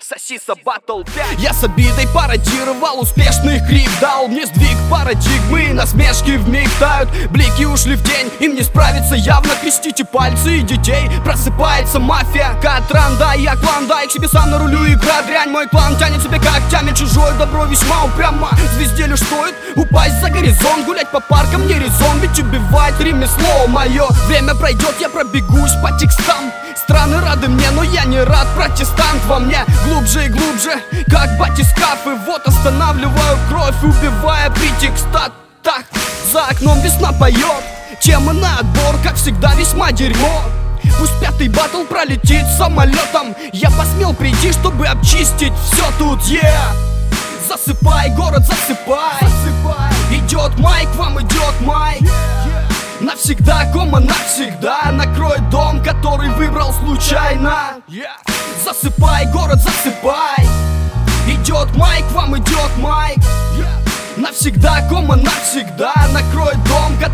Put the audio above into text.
Сосиса Battle 5. Я с обидой пародировал успешный крик, дал мне сдвиг парадигмы, насмешки вмиг тают, блики ушли в день, им не справиться явно. Крестите пальцы и детей, просыпается мафия. Катран, да, я клондайк, себе сам на рулю, игра дрянь. Мой клан тянет себе как тянет чужое добро, весьма упрямо. Звезде лишь стоит упасть за горизонт, гулять по паркам не резон, ведь убивать ремесло мое. Время пройдет, я пробегусь по текстам. Страны рады мне, но я не рад, протестант во мне глубже и глубже, как батискаф. И вот останавливаю кровь, убивая при текстатах. За окном весна поет, темы на отбор, как всегда весьма дерьмо. Пусть пятый батл пролетит самолетом, я посмел прийти, чтобы обчистить все тут, Засыпай, город, засыпай, идет май, к вам идет май. Навсегда, кома, навсегда накроет дом, который выбрал случайно. Засыпай, город, засыпай, идет май, к вам идет май. Навсегда, кома, навсегда накроет дом,